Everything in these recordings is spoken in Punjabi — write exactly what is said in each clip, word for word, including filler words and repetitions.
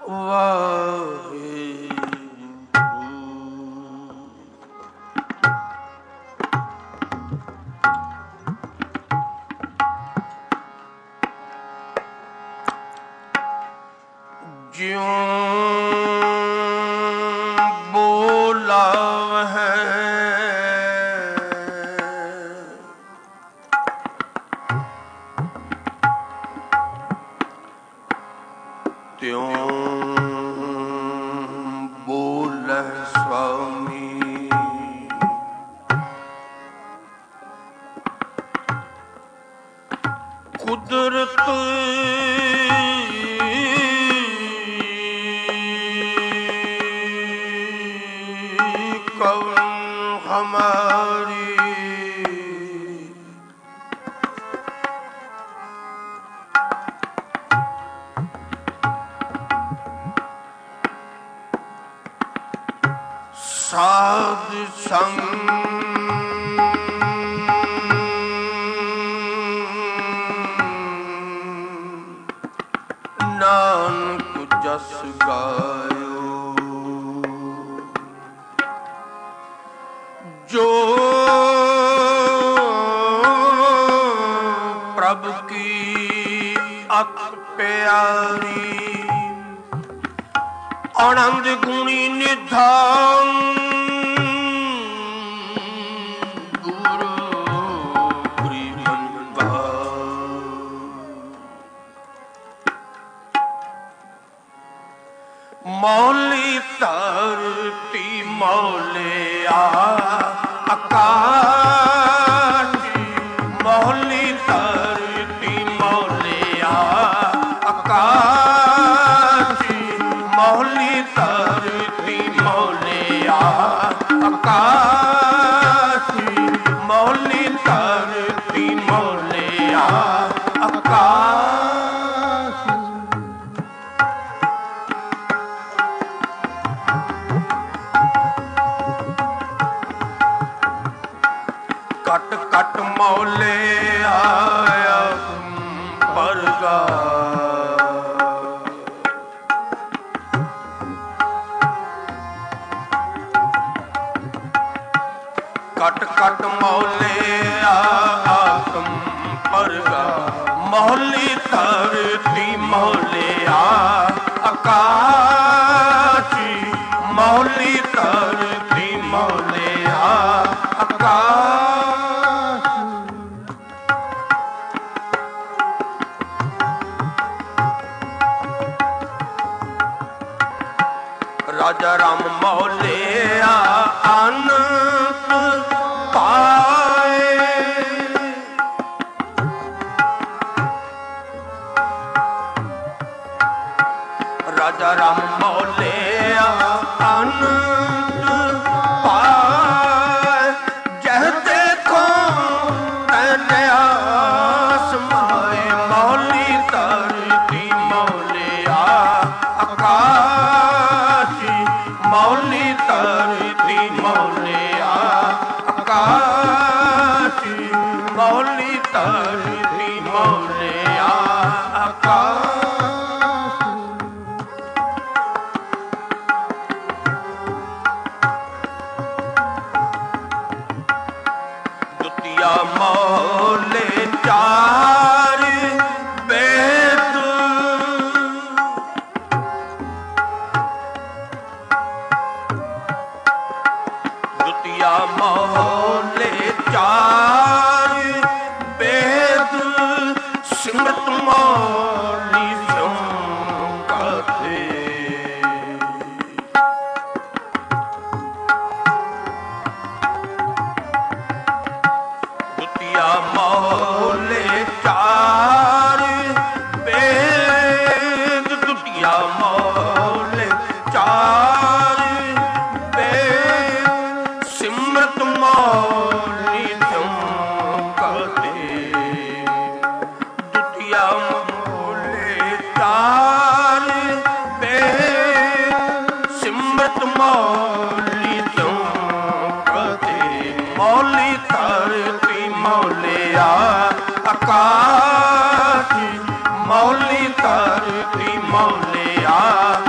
ਮੌਲੀ ਧਰਤੀ ਮੌਲਿਆ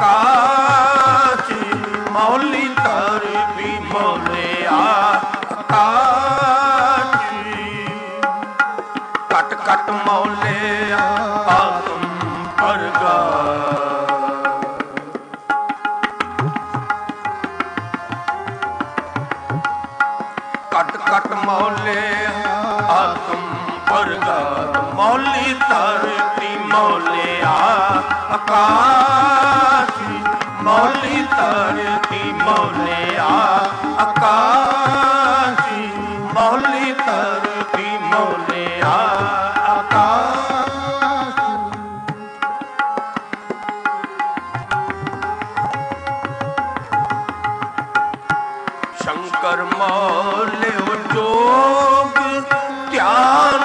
ਆਕਾਸ਼ ਮੌਲੀ ਧਰਤੀ ਮੌਲਿਆ ਆਕਾਸ਼ ਘਟ ਘਟ ਮੌਲਿਆ ਆਤਮ ਪ੍ਰਗਟ ਘਟ ਘਟ ਮੌਲਿਆ ਆਤਮ ਪ੍ਰਗਟ ਮੌਲੀ ਧਰਤੀ ਮੌਲਿਆ ਆਕਾਸ਼ ਮੌਲੀ ਧਰਤੀ ਮੌਲਿਆ ਆਕਾਸ਼ ਮੌਲੀ ਧਰਤੀ ਮੌਲਿਆ ਆਕਾਸ਼ ਸ਼ੰਕਰ ਮੌਲਿਓ ਜੋਗ ਧਿਆਨ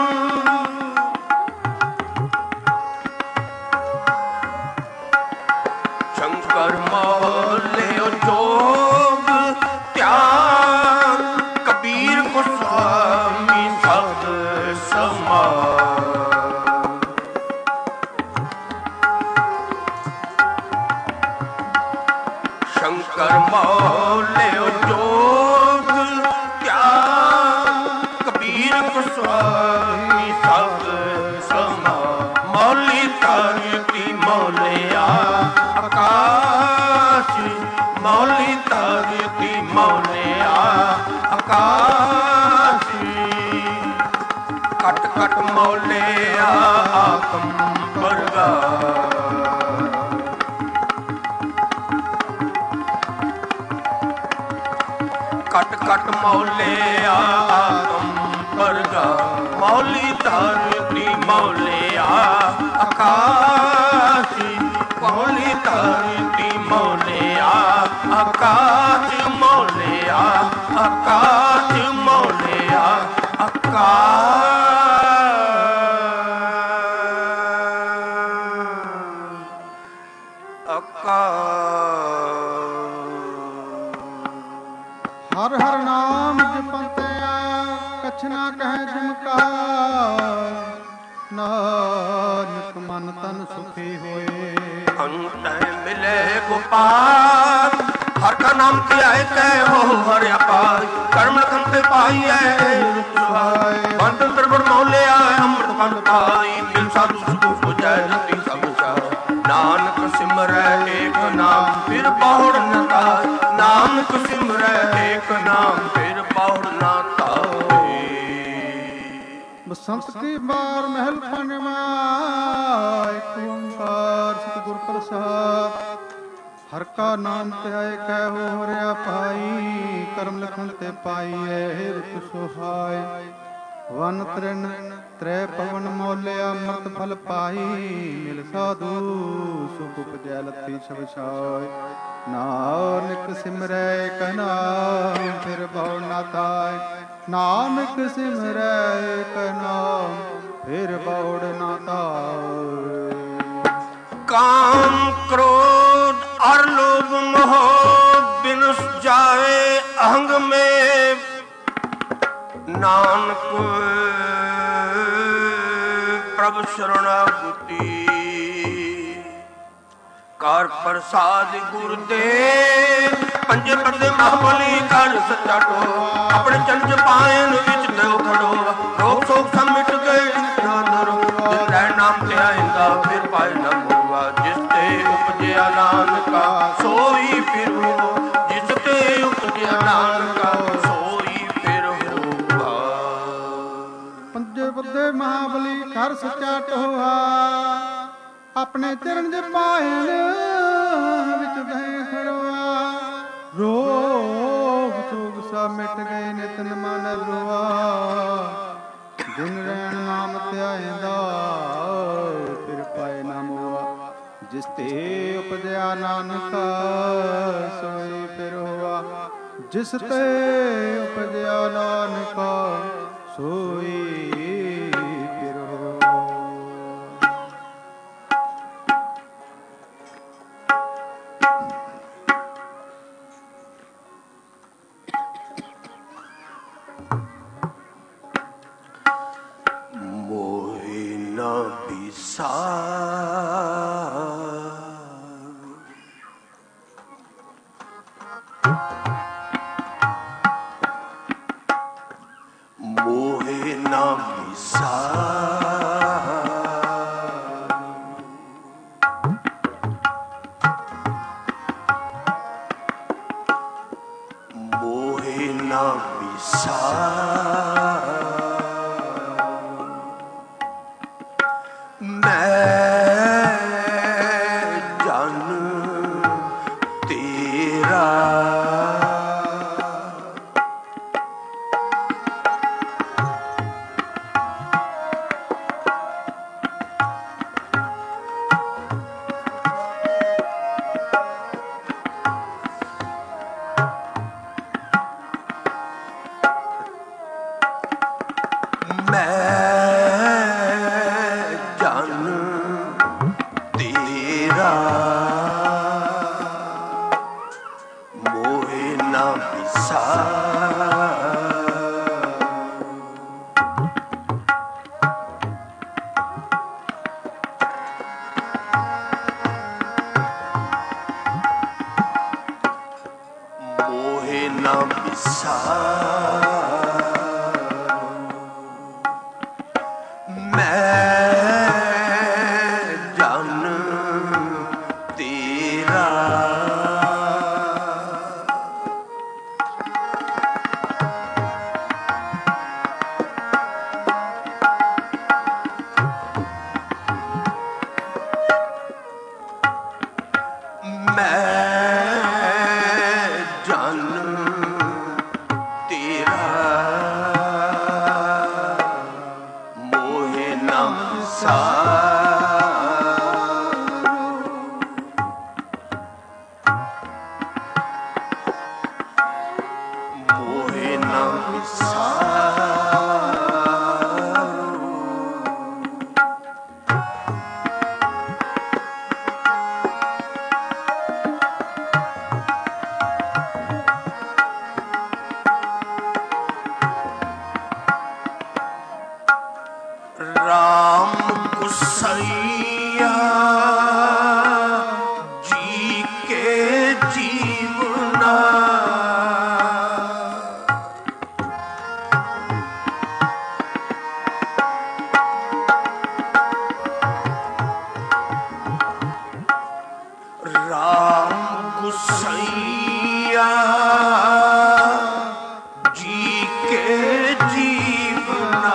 ਸ਼ੰਕਰ ਮੌਲਿਓ ਜੋਗ ਧਿਆਨ ਕਬੀਰ ਗੋਸਵਾਮੀ ਸਬਦ ਸਮਾਨ ਸ਼ੰਕਰ ਮੌਲਿਓ ਜੋਗ ਧਿਆਨ ਕਬੀਰ ਗੋਸਵਾਮੀ ਸਬਦ ਸਮਾਨ ਮੌਲੀ ਧਰਤੀ ਮੌਲਿਆ ਆਕਾਸ਼ ਮੌਲੀ ਧਰਤੀ ਮੌਲਿਆ ਆਕਾਸ਼ ਘਟ ਘਟ ਮੌਲਿਆ ਆਤਮ ਪ੍ਰਗਟ ਘਟ ਘਟ ਮੌਲਿਆ ਆਤਮ ਪ੍ਰਗਟ ਮੌਲੀ ਧਰਤੀ ਮੌਲਿਆ ਆਕਾਸ਼ ਮੌਲੀ ਧਰਤੀ ਮੌਲਿਆ ਆਕਾਸ਼ ਮੌਲਿਆ ਆਕਾਸ਼ ਮੌਲਿਆ ਆਕਾਸ਼ ਆਕਾਸ਼ ਹਰ ਹਰ ਨਾਮ ਜਪੰਤਿਆ ਕਛ ਨਾ ਕਹਿ ਜਮਕਾਰ ਨਾਨਕ ਮਨ ਤਨ ਸੁਖੀ ਹੋਏ ਅੰਤ ਮਿਲੇ ਗੋਪਾਲ ਹਰ ਕਾ ਨਾਮ ਧਿਆਏ ਕੈ ਹੋ ਹਰਿ ਅਪਾਰ ਕਰਮ ਲਖਨ ਤੇ ਪਾਈਐ ਸੁਹਾਏ ਬੰਦ ਸਰਵਰ ਮੌਲਿਆ ਅੰਮ੍ਰਿਤ ਫਲ ਪਾਈ ਮਿਲ ਸਾਧੂ ਸੁਖ ਪੁਜੈ ਰਤੀ ਸਭ ਚਾਰ ਨਾਨਕ ਸਿਮਰੈ ਏਕ ਨਾਮ ਫਿਰ ਬਹੁੜ ਨ ਤਾਈ ਨਾਨਕ ਸਿਮਰੈ ਏਕ ਨਾਮ ਫਿਰ ਬਹੁੜ ਨ ਤਾਈ ਬਸੰਤ ਕੀ ਬਾਰ ਮਹਿਲ ਪੰਜਵਾ ਏਕ ਓੰਕਾਰ ਸਤਿਗੁਰ ਪ੍ਰਸਾਦ ਹਰ ਕਾ ਨਾਮ ਧਿਆਏ ਕੈ ਹੋ ਹਰਿਆ ਪਾਈ ਕਰਮ ਲਖਨ ਤੇ ਪਾਈਐ ਹਿਰਤ ਸੁਹਾਏ ਵਨ ਤ੍ਰਿਣ ਤ੍ਰੈ ਪਵਨ ਮੌਲਿਆ ਅੰਮ੍ਰਿਤ ਫਲ ਪਾਈ ਮਿਲ ਸਾਧੂ ਸੁਖ ਉਪਜੈ ਲੱਥੀ ਸਭ ਛਾਏ ਨਾਨਕ ਸਿਮਰੈ ਏਕ ਨਾਮ ਫਿਰ ਬਹੁ ਨਾ ਤਾਏ ਨਾਨਕ ਸਿਮਰੈ ਏਕ ਨਾਮ ਫਿਰ ਬਹੁੜ ਨਾ ਤਾਏ ਕਾਮ ਕ੍ਰੋਧ ਅਰ ਲੋਭ ਮੋਹ ਬਿਨਸ ਜਾਏ ਅਹੰਗ ਮੇ ਨਾਨਕ ਪ੍ਰਭ ਸ਼ਰਣਾਗਤੀ ਕਰ ਪ੍ਰਸਾਦ ਗੁਰਦੇਵ ਪੰਜੇ ਪਰਦੇ ਮਹਾਬਲੀ ਕਰ ਸੱਚਾ ਟੋ ਆਪਣੇ ਚੰਜ ਪਾਇਨ ਵਿੱਚ ਦੇਵ ਖੜੋ ਰੋਗ ਸੋਗ ਸਭ ਮਿਟ ਗਏ ਨਾਨਕ ਜਿੰਦਾ ਨਾਮ ਤੇ ਆਇੰਦਾ ਫਿਰ ਪਾਇ ਨਾ ਹੋਵਾ ਜਿਸ ਤੇ ਉਪਜਿਆ ਨਾਨਕਾ ਸੋਈ ਫਿਰ ਹੋ ਜਿਸ ਤੇ ਉਪਜਿਆ ਨਾਨਕਾ ਸੋਈ ਫਿਰ ਹੋਵਾ ਪੰਜੇ ਪਰਦੇ ਮਹਾਬਲੀ ਕਰ ਸੱਚਾ ਟੋਹਾ ਆਪਣੇ ਚਰਨ ਦੇ ਪਾਇਨ ਵਿੱਚ ਗਏ ਖੜਵਾ ਰੋਗ ਸੋਗ ਸਭ ਮਿਟ ਗਏ ਨਿਤਨ ਮਨ ਰੋਆ ਦਿਨ ਰਹਿਣ ਨਾਮ ਧਿਆਇਂਦਾ ਫਿਰ ਪਾਏ ਨਾ ਮੋਆ ਜਿਸ ਤੇ ਉਪਜਿਆ ਨਾਨਕ ਸੋਈ ਫਿਰ ਹੋਆ ਜਿਸ ਤੇ ਉਪਜਿਆ ਨਾਨਕ ਸੋਈ ਫਿਰ ਹੋਆ ਬਿਸਾਰ ਨਾ ਵਿਸਾਰੋ। ਮੈਂ ਜਨ ਤੇਰਾ ਰਾਮ ਗੁਸਈਆ ਜੀ ਕੇ ਜੀਵਨਾ ਰਾਮ ਗੁਸਈਆ ਜੀ ਕੇ ਜੀਵਨਾ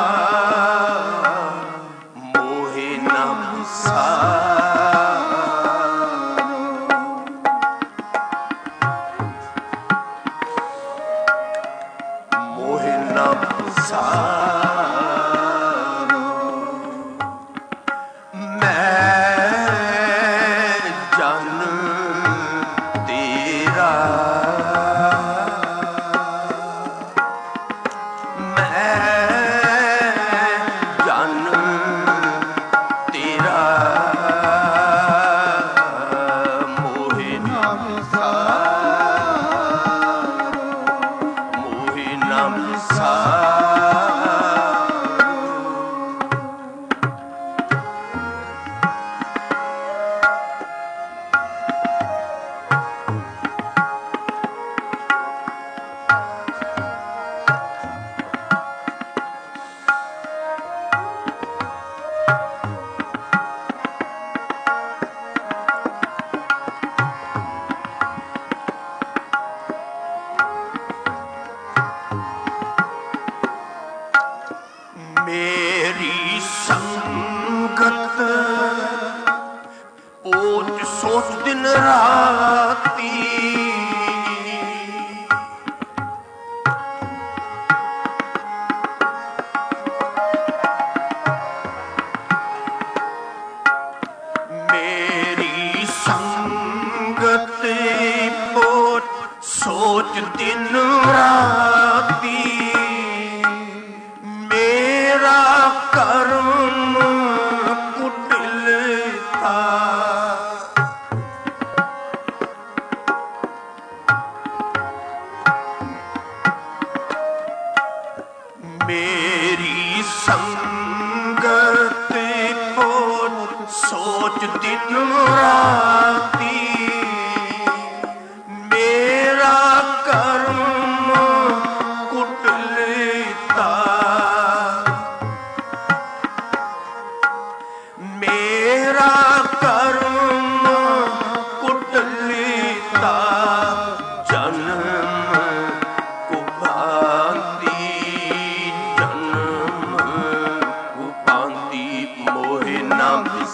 ਮੋਹਿ ਨਾ ਵਿਸਾਰੋ। ਮੈਂ ਜਨ ਤੇਰਾ ਮੇਰੀ ਸੰਗਤ ਪੋਚ ਸੋਚ ਦਿਨ ਰਾਤੀ ਮੇਰੀ ਸੰਗਤ ਪੋਚ ਸੋਚ ਦਿਨ ਰਾਤੀ ਕਰਮ ਕੁਟਿਲਤਾ ਮੇਰੀ ਸੰਗਤ ਪੋਚ ਸੋਚ ਦਿਨ ਰਾਤੀ ਮੇਰਾ ਕਰਮ ਕੁਟਿਲਤਾ ਮੇਰਾ ਕਰਮ ਕੁਟਿਲਤਾ ਜਨਮ ਕੁਭਾਂਤੀ ਜਨਮ ਕੁਭਾਂਤੀ ਮੋਹਿ ਨਾ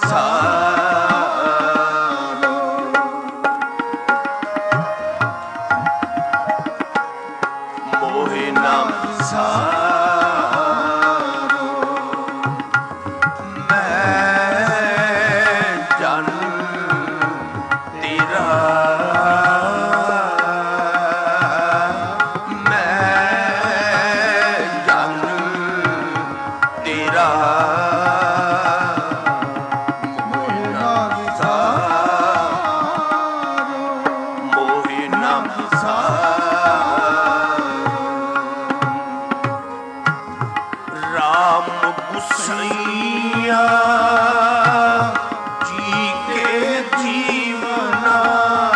ਵਿਸਾਰੋ। ਮੋਹਿ ਨਾ ਵਿਸਾਰੋ। ਗੁਸਈਆ ਜੀ ਕੇ ਜੀਵਨਾ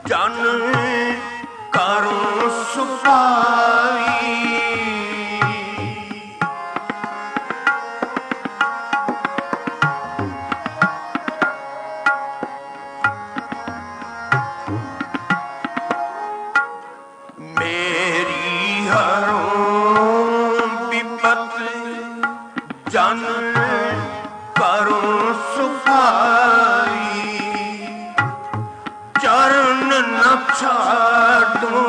ਜਨ ਕਰੂੰ ਸੁਭਾਈ। ਮੇਰੀ ਹਰੋਂ ਵਿਪਤ ਜਨ ਕਰੂੰ ਸੁਭਾਈ। ਚਰਨ ਨ ਛਾਡੂੰ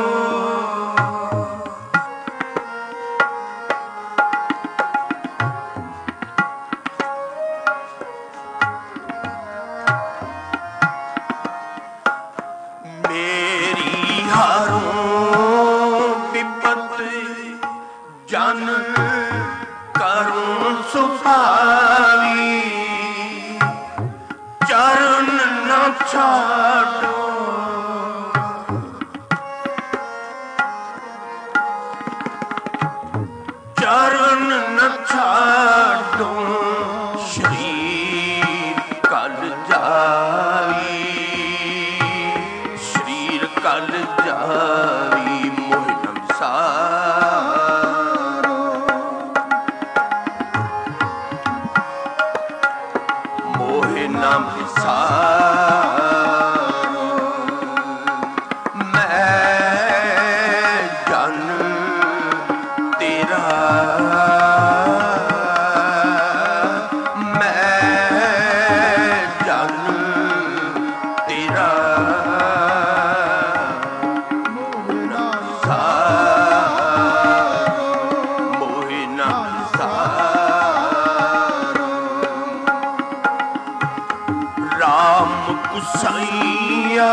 ਮੇਰੀ ਹਰੋਂ ਵਿਪਤ ਜਨ ਕਰੂੰ ਸੁਭਾਈ। ਚਰਨ ਨ ਛਾਡੂੰ ਚਰਨ ਨ ਛਾਡੂੰ ਸ਼ਰੀਰ ਕਲ ਜਾਈ। ਸ਼ਰੀਰ ਕਲ ਜਾਈ ਮੋਹ ਨ ਵਿਸਾਰੋ। ਮੋਹ ਨ ਵਿਸਾਰੋ। ਮੈਂ ਜਨ ਤੇਰਾ ਸਈਆ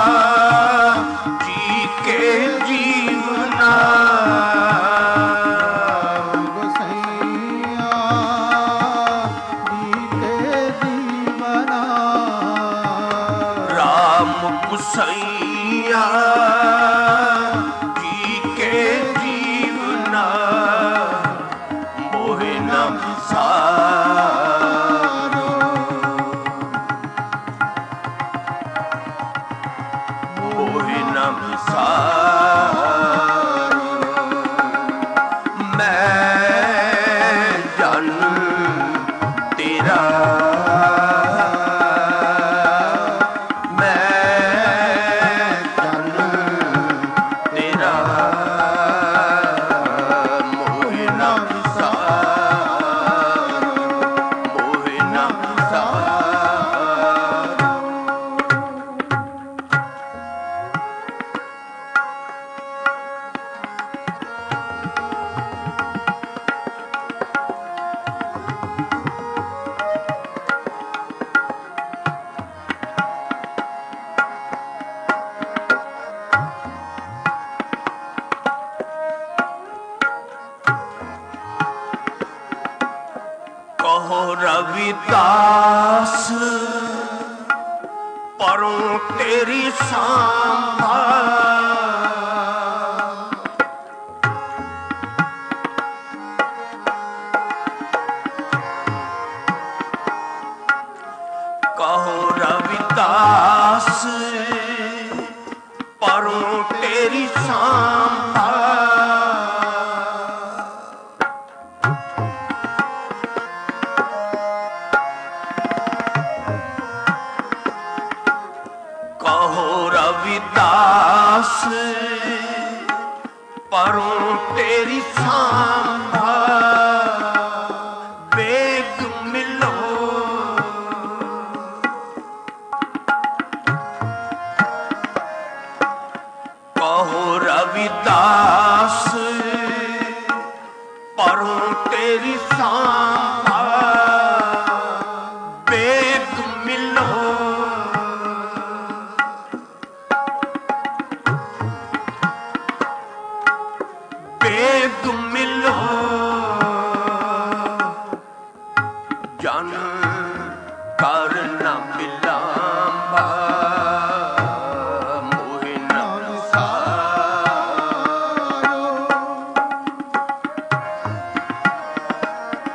ਜੀ ਕੇ ਜੀਵਨਾ। ਸਈਆ ਜੀ ਕੇ ਜੀਵਨਾ। ਰਾਮ ਕੁਸਈਆ ਜੀ ਕੇ ਜੀਵਨਾ। ਮੋਹ ਨ ਵਿਸਾਰੋ। ਮੋਹ ਨ ਵਿਸਾਰੋ। ਮੈਂ ਜਨ ਤੇਰਾ ਕਹੋ ਰਵਿਦਾਸ ਪਰੋਂ ਤੇਰੀ ਸਾਂਭਾ। ਕਹੋ ਰਵਿਦਾਸ ਪਰੋਂ ਤੇਰੀ ਸਾਂਭਾ। ਕਹੋ ਰਵਿਦਾਸ ਪਰੋਂ ਤੇਰੀ ਸਾਂਭਾ। ਵੇਗ ਮਿਲੋ ਕਹੋ ਰਵਿਦਾਸ ਪਰੋਂ ਤੇਰੀ ਸਾਂਭਾ। ਵੇਗ ਮਿਲੋ ਵੇਗ ਮਿਲੋ। ਜਨ ਕਰ ਨ ਬਿਲਾਂਭਾ। ਮੋਹ ਨ ਵਿਸਾਰੋ।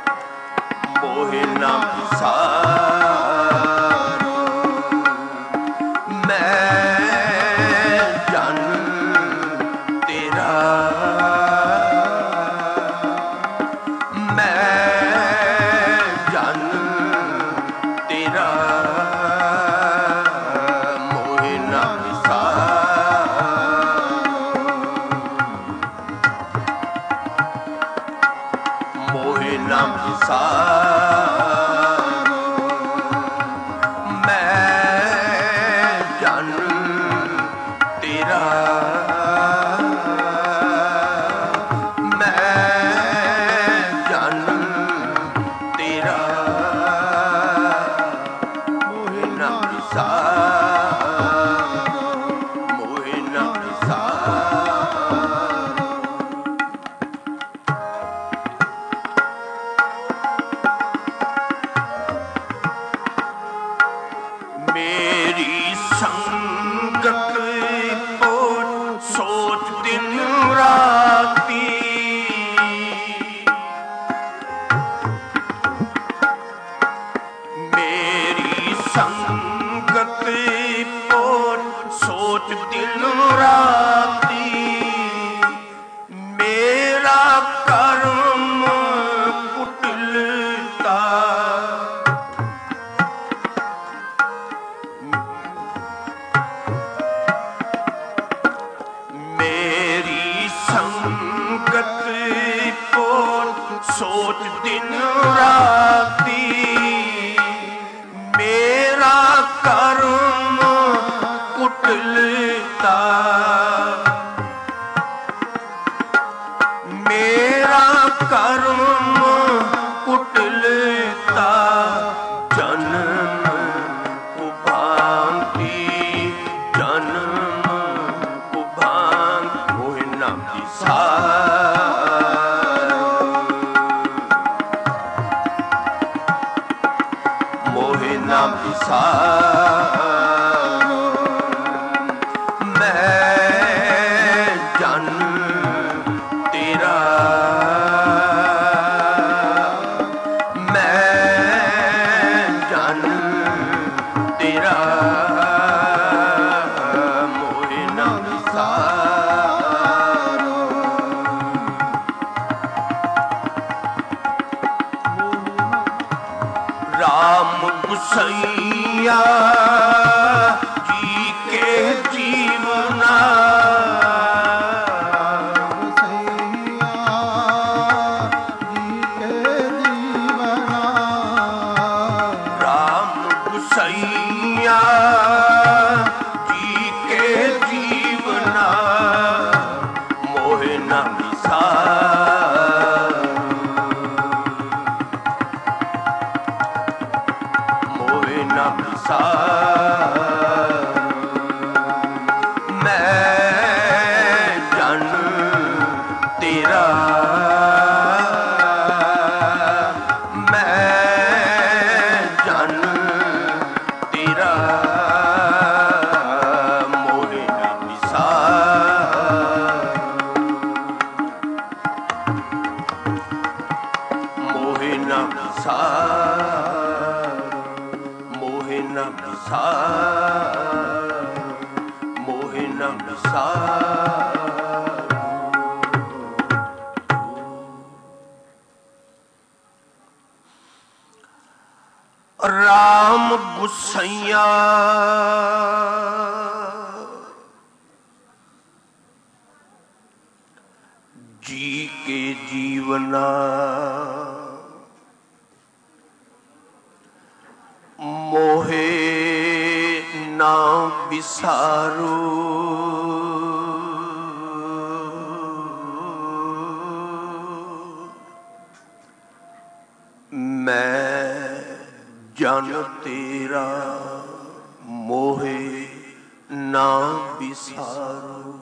ਤੇਰਾ ਰਾਮ ਗੁਸਈਆ ਜੀ ਕੇ ਜੀਵਨਾ ਮੋਹੇ ਨਾ ਵਿਸਾਰੋ ਮੈਂ ਜਨ ਤੇਰਾ ਮੋਹੇ ਨਾ ਵਿਸਾਰੋ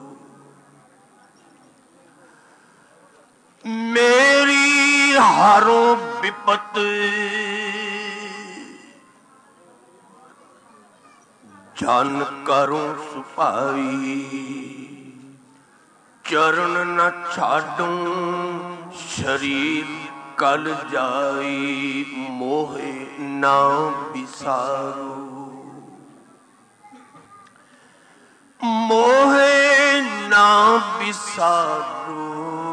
ਮੇਰੀ ਹਾਰੋਂ ਵਿਪਤ ਜਨ ਕਰੂੰ ਸੁਭਾਈ ਚਰਨ ਨ ਛਾਡੂੰ ਸ਼ਰੀਰ ਕਲ ਜਾਈ ਮੋਹੇ ਨਾ ਵਿਸਾਰੋ ਮੋਹੇ ਨਾ ਵਿਸਾਰੋ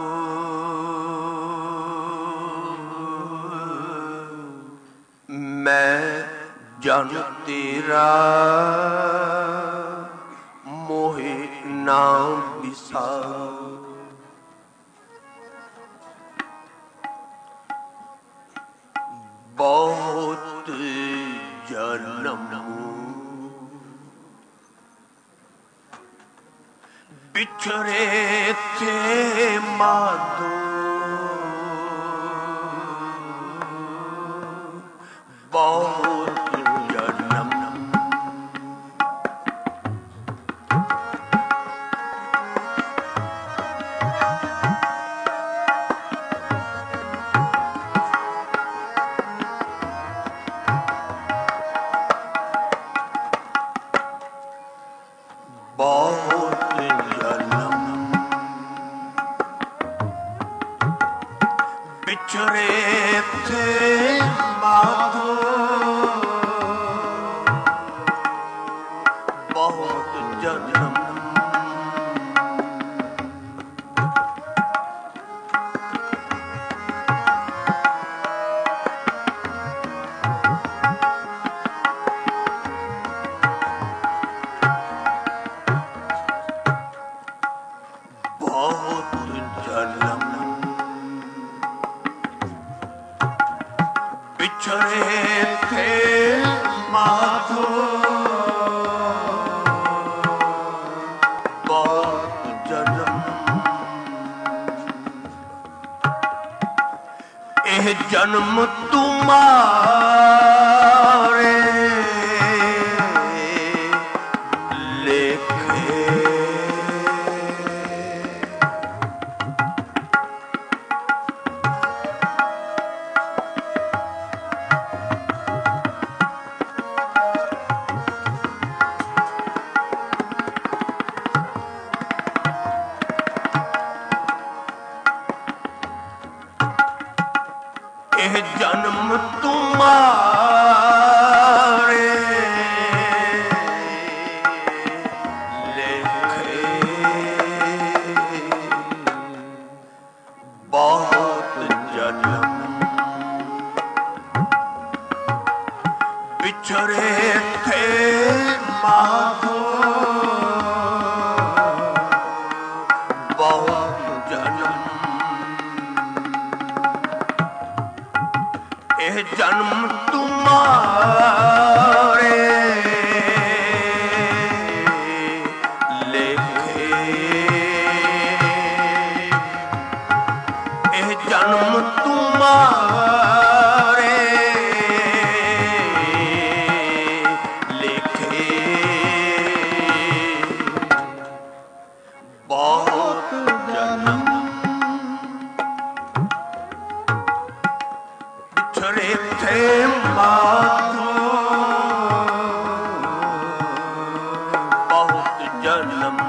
ਮੈਂ ਜਨ ਤੇਰਾ ਮੋਹੇ ਨਾ ਵਿਸਾਰੋ ਬਹੁਤ ਜਨਮ बिछड़े थे माधो बहुत जन्म बहुत जन्म बिछड़े थे माधो बहुत जन्म बहुत जन्म बिछड़े थे माधो बहुत जन्म एह जन्म तुम्हारे लेखे एह जन्म तुम्हारे लेखे बहुत जन्म बिछड़े थे माधो बहुत जन्म एह जन्म तुम्हारे लेखे एह जन्म तुम्हारे लेखे बहुत जन्म बिछड़े थे माधो बहुत जन्म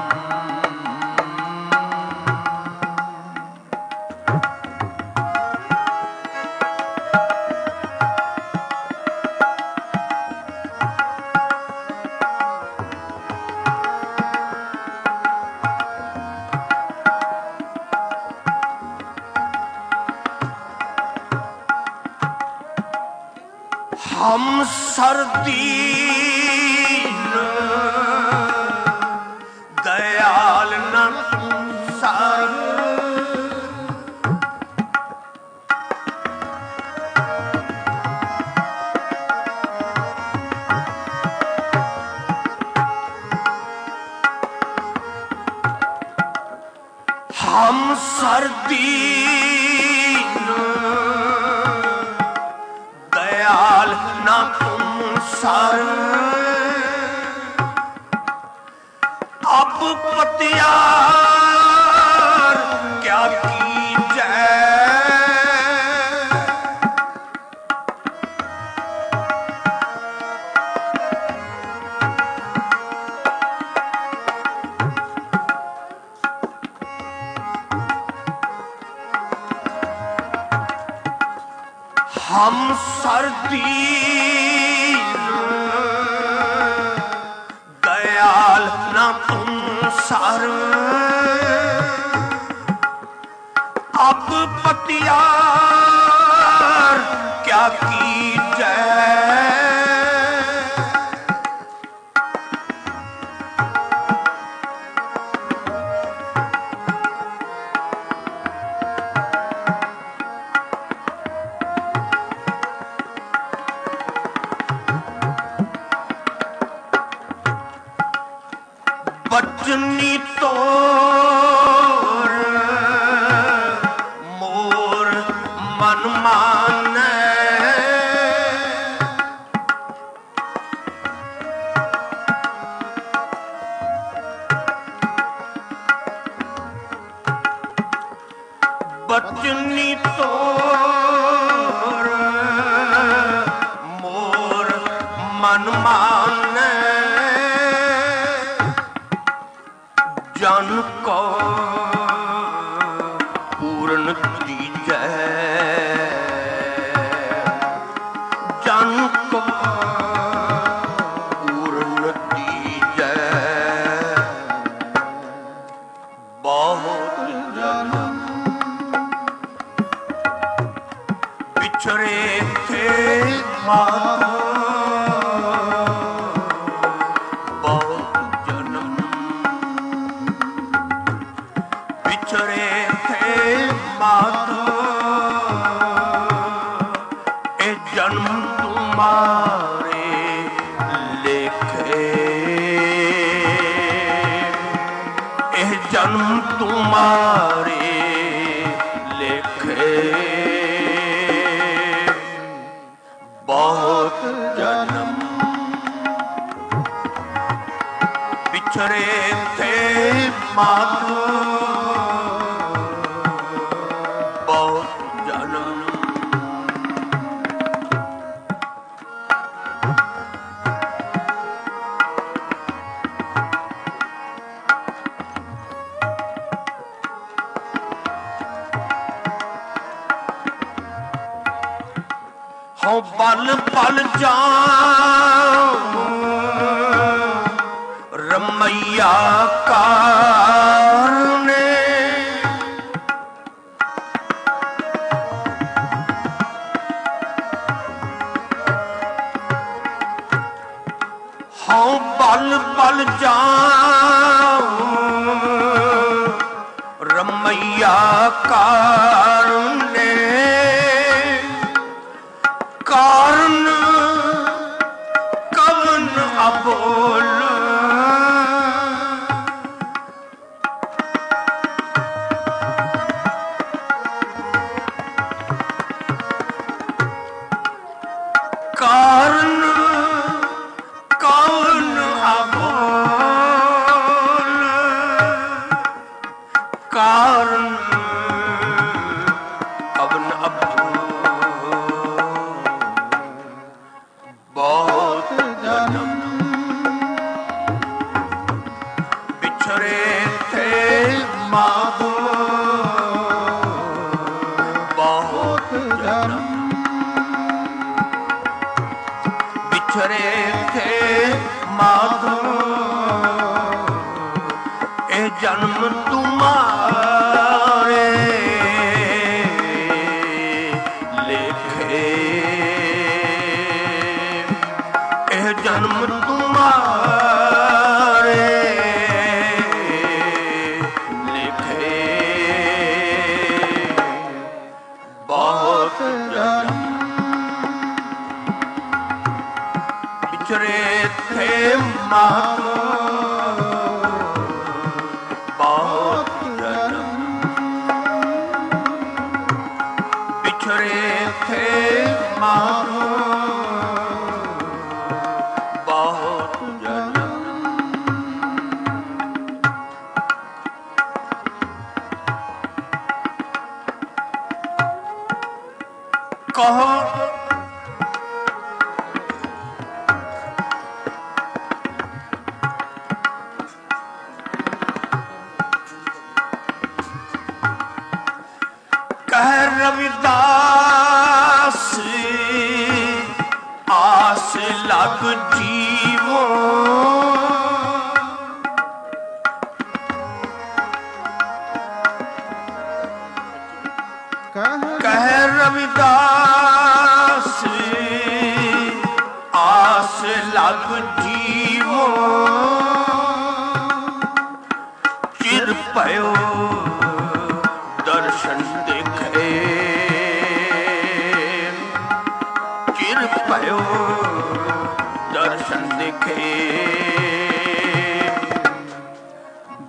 हम सर्दीन दयाल न सर हम सर्दीन दयाल ना तुम सर अब पतियार क्या कीजिए हम सर्दीन दयाल ना तुम सर अब पतियार क्या कीजिए ਬਚਨੀ ਤੋਰ ਮੋਰ ਮਨ ਮਾਨੈ ਬਚਨੀ ਤੋਰ ਮੋਰ ਮਨ ਮਾਨੈ ਜਨ ਕੋ ਪੂਰਨ ਤੀਜੈ ਜਨ ਕੋ ਪੂਰਨ ਤੀਜੈ ਬਹੁਤ ਜਨਮ ਵਿਛੜੇ ਥੇ ਮਾਤ ਜਨਮ ਤੁਮਾਰੇ ਲੇਖੇ ਬਹੁਤ ਜਨਮ ਵਿਛੜੇ ਥੇ ਮਾਤ ਬਹੁਤ ਜਨਮ ਹਉ ਬਲ ਬਲ ਜਾਉ ਰਮਈਆ ਕਾਰਨੇ ਹਉ ਬਲ ਬਲ ਜਾਉ ਰਮਈਆ ਕਾਰਨੇ ਕਾਰਨ ਕਵਨ ਅਬੋਲ ਕਾਰਨ ਕਵਨ ਅਬੋਲ ਕਾਰਨ ਕਵਨ ਅਬੋਲ ਬਹੁਤ ਜਨਮ ਵਿਛੜੇ ਥੇ ਮਾਧੋ ਬਹੁਤ ਜਨਮ ਵਿਛੜੇ ਥੇ ਮਾਧੋ ਇਹ ਜਨਮ ਤੁਮਾਰੇ ਲੇਖੇ ਜਨਮ ਤੁਮਾਰੇ ਲਿਖੇ ਬਹੁਤ ਜਨਮ ਵਿਛੜੇ ਥੇ ਮਾਧੋ ਬਹੁਤ ਜਨਮ ਵਿਛੜੇ ਥੇ ਮਾਧੋ ਕਹੋ ਕਹਿ ਰਵਿਦਾਸ ਆਸ ਲਗ ਜੀਵੋ ਕਹਿ ਰਵਿਦਾਸ ਆਸ ਲਗ ਜੀਵੋ ਚਿਰ ਭਇਓ ਦਰਸ਼ਨ ਦੇਖੇ ਚਿਰ ਭਇਓ ਦਰਸ਼ਨ ਦੇਖੇ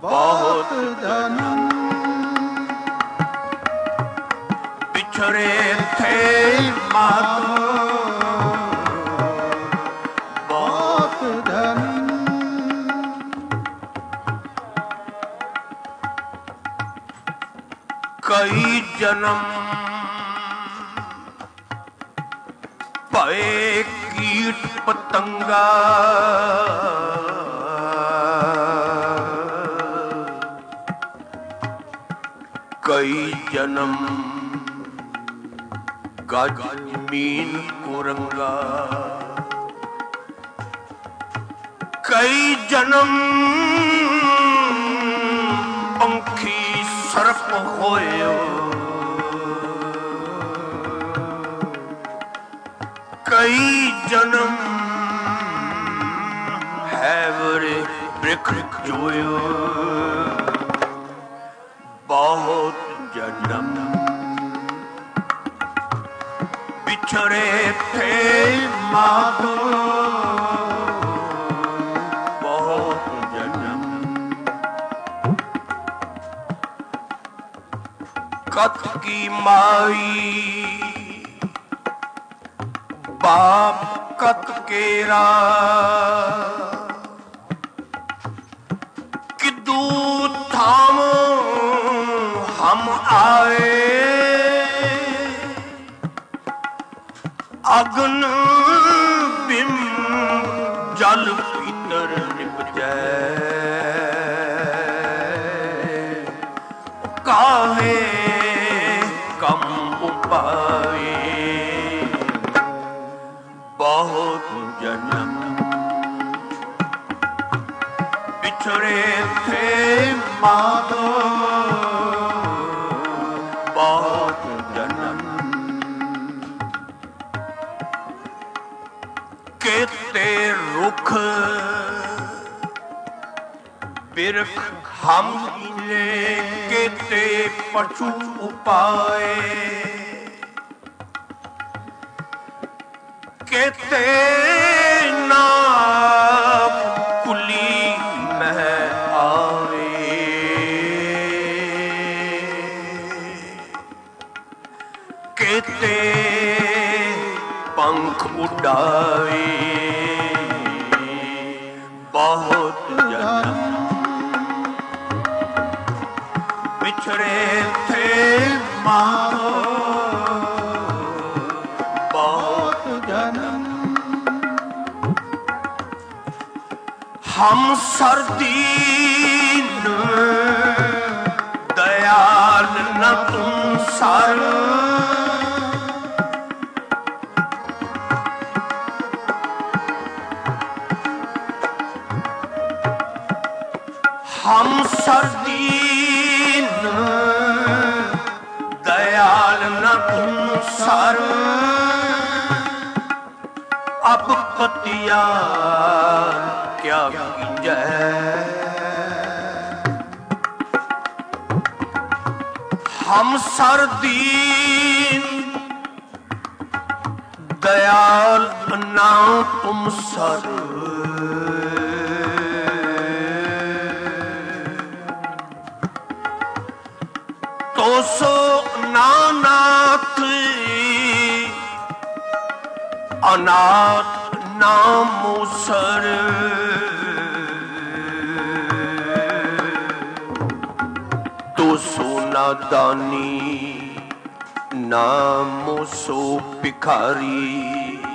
ਬਹੁਤ ਜਨਮ ਵਿਛੜੇ ਥੇ ਮਾਧੋ ਬਹੁਤ ਜਨਮ ਕਈ ਜਨਮ ਭਏ ਕੀਟ ਪਤੰਗਾ ਕਈ ਜਨਮ ਗਜ ਮੀਨ ਕੁਰੰਗਾ ਕਈ ਜਨਮ ਪੰਖੀ ਸਰਪ ਹੋਇਓ ਕਈ ਜਨਮ ਹੈਵਰੇ ਬ੍ਰਿਖ ਜੋਇਓ ਬਹੁਤ ਜਨਮ ਵਿਛੜੇ ਥੇ ਮਾਧੋ ਬਹੁਤ ਜਨਮ ਕਤ ਕੀ ਮਾਈ ਬਾਪ ਕਤ ਕੇਰਾ ਕਿਦੂ ਥਾਮ ਹਮ ਆਏ ਅਗਨ ਬਿਮ ਜਲ ਪੀਤਰ ਨਿਪਜੈ ਕਾਹੇ ਕਮ ਉਪਾਏ ਬਹੁਤ ਜਨਮ ਵਿਛੜੇ ਥੇ ਮਾਧੋ ਬਹੁਤ ਜਨਮ ਕੇਤੇ ਰੁਖ ਬਿਰਖ ਹਮ ਲੈ ਕੇਤੇ ਪਛੂ ਉਪਾਏ ਕੇਤੇ ਨਾ ਕੁਲੀ ਮਹਿ ਆਵੇ ਕੇਤੇ ਪੰਖ ਉਡਾਵੇ ਬਹੁਤ ਜਨਮ ਵਿਛੜੇ ਥੇ ਮਾਧੋ ਬਹੁਤ ਜਨਮ ਹਮ ਸਰਦੀਨ ਦਇਆਲ ਨ ਤੁਮ ਸਰ ਹਮ ਸਰਦੀਨ ਦਇਆਲ ਨ ਤੁਮ ਸਰ ਅਬ ਪਤਿਆ ਕਿਆ ਕੀਜੈ ਹਮ ਸਰਦੀਨ ਦਇਆਲ ਨਾ ਤੁਮ ਸਰ ਤੋ ਸੋ ਨਾਨਾਥ ਅਨਾਥ ਨਾਮੋ ਸਰ ਤੋ ਸੋ ਨਾਦਾਨੀ ਨਾਮੋ ਸੋ ਭਿਖਾਰੀ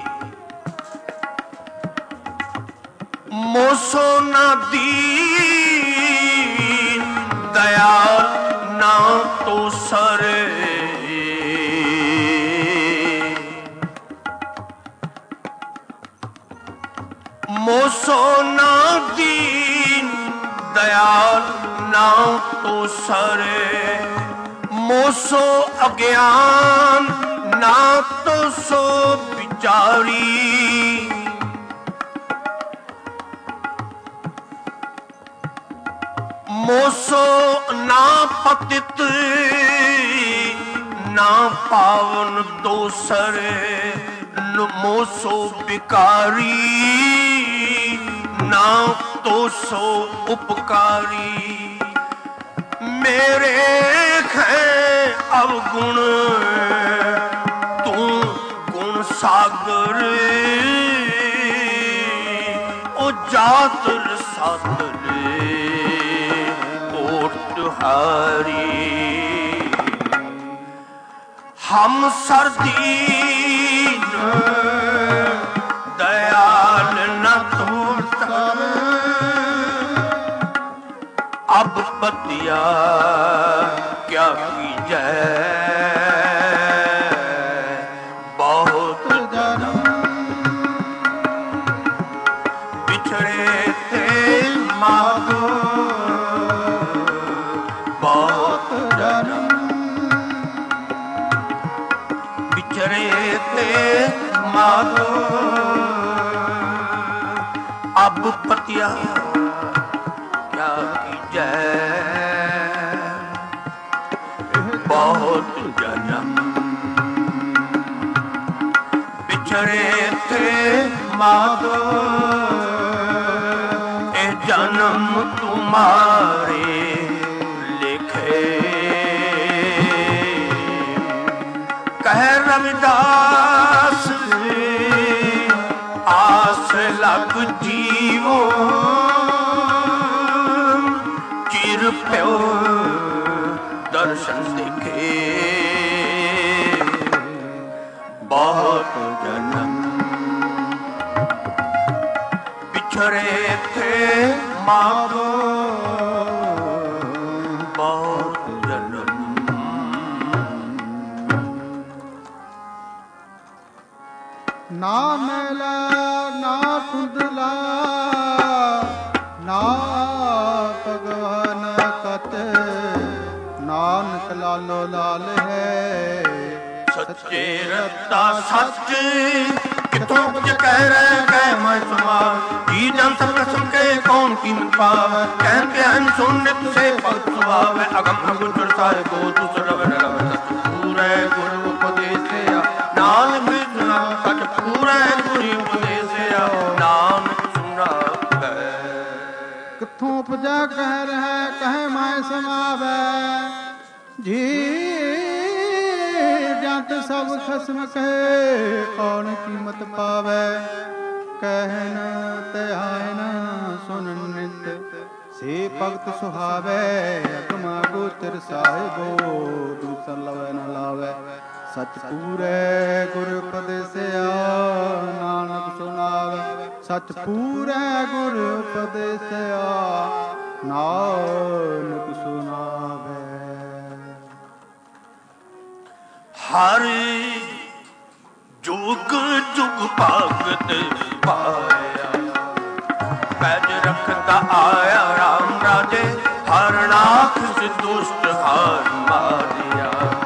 ਮੋਸੋ ਨਾ ਦੀਨ ਦਇਆਲ ਨਾ ਤੋ ਸਰ ਮੋਸੋ ਨਾ ਦੀਨ ਦਇਆਲ ਨਾ ਤੋ ਸਰ ਮੋਸੋ ਅਗਿਆਨ ਨਾ ਤੋ ਸੋ ਵਿਚਾਰੀ ਮੋਸੋ ਨਾ ਪਤਿਤ ਨਾ ਪਾਵਨ ਦੋਸਰ ਮੋਸੋ ਬਿਕਾਰੀ ਨਾ ਤੋ ਸੋ ਉਪਕਾਰੀ, ਮੇਰੇ ਖੈ ਅਵਗੁਣ ਤੂੰ ਗੁਣ ਸਾਗਰ, ਉਹ ਜਾਤ ਰਸਾਤਲ ਓਟ ਤੁਹਾਰੀ। ਹਮ ਸਰਦੀਨ दयाल न तोड़ अब पतिया क्या कीजै, बहुत जन्म बिछड़े थे मागो, बहुत जन्म बिछड़े थे मागो, अब पतिया क्या कीजै, बहुत जन्म बिछड़े थे मागो, ए जन्म तुम्हारे लिखे। कह रविदास आस लग जीवो, चिर प्यो दर्शन देखे, बहुत जन्म बिछड़े थे मागो, बहुत जन्म। ना मेला ना धुंधला ना भगवान कत, नानक लालो लाल है सच्चे रत्ता सच, कितों कुछ कह रहे कह मैं समार, जी जन सब कसम के कौन कीमत पावे, कहन के हम सुनने तुझे पग सुभावे, अगम अगुचर साहे को तू सरव रव सच पूरे गुरु उपदेश, नानक सुना सच पूरे गुरु उपदेश, नानक सुना है। किथों उपजा कह रहे कह मैं समावे, जी जंत सब खसम कहे कौन कीमत पावे, कहन ते आयन सुन नित से भगत सुहावे, अगमा गोचर साहिबो दूसर लवे न लावे, सच पूरे गुर उपदेसिया नानक सुनावे, सच पूरे गुर उपदेसिया नानक सुनावे। हर जुग जुग भगत पाया, पैज रखता आया राम राजे, हर नाथ से दुष्ट हार मारिया,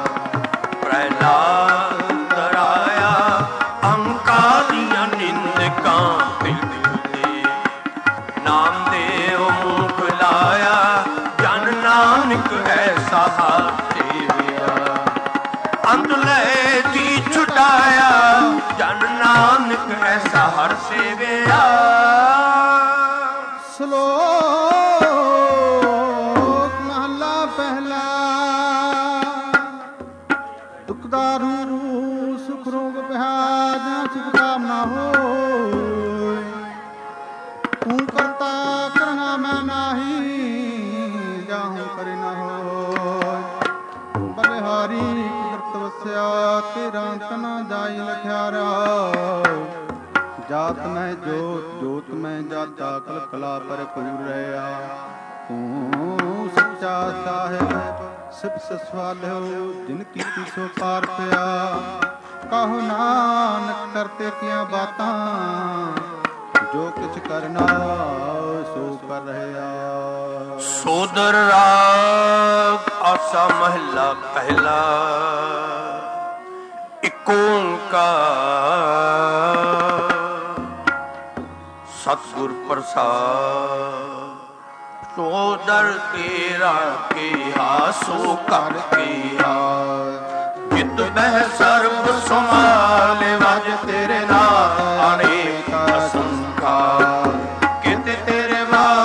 प्रहलाद डराया अहंकारिया निंदका पिलते, नाम देव मुख लाया जन नानक ऐसा सेविया, अंत ले जी छुटाया जन नानक ऐसा हर सेविया। श्लोक महला पहला, दुखदारू सुख रोग बिहार सुख कामना हो, तू करता करना मैं नाही, जाहूं करे न हो, बलिहारी कुदरत वस्या तेरा अंत न जाई लख्यारा, जात में जोत जोत में जाता कल कला पर पूर रहा, तू सच्चा साहिब सिप सवाल हो जिनकी सो पार पिया, कहो नानक करते किया बातां, जो कुछ करना सो कर रहा। सोदर राग आसा महला पहला, एक ओंकार सतगुर प्रसाद, सोदर तेरा के हासो कर के जित बह सर्व संभाले, वाज तेरे नाम अनेक असंख्या, कित तेरे वाज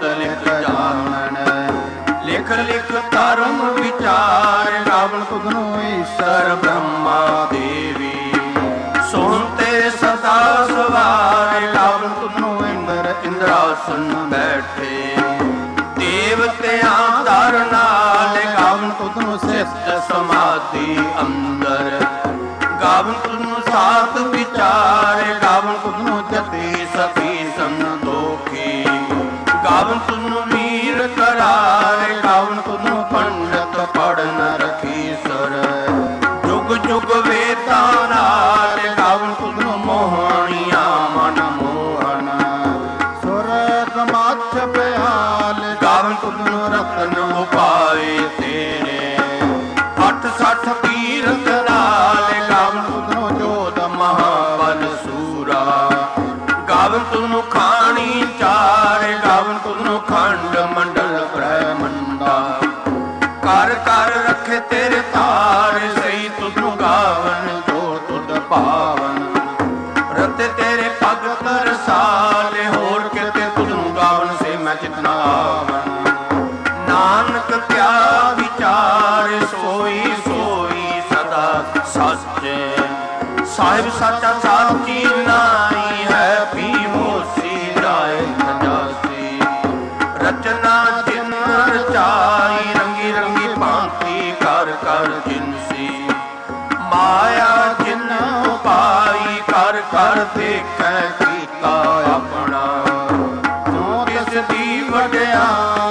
ਲਿਖ ਜਾਣਨ। ਲਿਖ ਲਿਖ ਧਰਮ ਵਿਚਾਰ ਗਾਵਣ ਤੁਧਨੋ ਈਸ਼ਰ ਬ੍ਰਹਮਾ ਦੇਵੀ। ਸੁਣਤੇ ਸਦਾ ਸਵਾਰ ਗਾਵਣ ਤੁਧਨੋ ਇੰਦਰ ਇੰਦਰਾਸਨ ਬੈਠੇ। ਦੇਵਤਿਆਂ ਦਰ ਨਾਲ ਗਾਵਣ ਤੁਧਨੋ ਸਿੱਧ ਸਮਾਧੀ ਅੰਦਰ। ਗਾਵਣ ਤੁਧਨੋ ਸਾਤ ਵਿਚਾਰ ਗਾਵਣ ਤੁਧਨੋ ਜਤੀ ਸਤੀ ਸੰਤੋਖੀ। ਗਾਵਣ ਤੁਧਨੋ ਵੀਰ ਕਰਾਰ ਗਾਵਣ ਤੁਧਨੋ ਪੰਡਤ ਪੜਨ ਰਖੀਸਰ। ਜੁਗ ਜੁਗ ਵੇਦਾਂ ਨਾਲ ਗਾਵਣ ਤੁਧਨੋ ਮੋਹਣੀਆਂ ਮਨ ਮੋਹਨ। ਸੁਰਗ ਮੱਛ ਪਿਆਲ ਗਾਵਣ ਤੁਧਨੋ ਰਤਨ ਉਪਾਏ ਤੇਰੇ। ਅੱਠ ਸੱਠ ਤੀਰਥ ਨਾਲ ਗਾਵਣ ਤੁਧਨੋ ਜੋਧ ਮਹਾਬਲ ਸੂਰਾ। ਗਾਵਣ ਤੁਧਨੋ ਖਾਣੀ ਚਾਰ ਗਾਵਣ ਤੁਧਨੋ ਖੰਡ ਮੰਡਲ ਬ੍ਰਹਮੰਡਾ। ਕਰ ਕਰ ਰੱਖੇ ਤੇਰੇ ਤਾਰ ਸਹੀ ਤੁਧਨੋ ਗਾਵਣ ਜੋ ਤੁਧ ਭਾਵਨ। ਰਤੇ ਤੇਰੇ ਭਗਤ ਰਸਾਲੇ ਹੋਰ ਕਿਤੇ ਤੁਧਨੋ ਗਾਵਣ ਸੇ ਮੈਂ ਚਿਤਨਾ ਆਵਨ। ਨਾਨਕ ਕਿਆ ਵਿਚਾਰ ਸੋਈ ਸੋਈ ਸਦਾ ਸੱਚੇ। ਸਾਹਿਬ ਸਾਚਾ ਸਾਚੀ ਨਾਈ ਹੈ ਵੀ ਹੋਸੀ ਰਾਏ ਖਜਾਸੀ। ਰਚਨਾ ਜਿਨ ਰਚਾਈ ਰੰਗੀ ਰੰਗੀ ਭਾਂਤੀ ਕਰ ਕਰ ਜਿਨਸੀ। ਮਾਇਆ ਜਿਨ ਉਪਾਈ ਕਰ ਕਰ ਦੇਖੈ ਕੀਤਾ ਆਪਣਾ। ਜੋ ਤਿਸ ਦੀ ਵਡਿਆਈ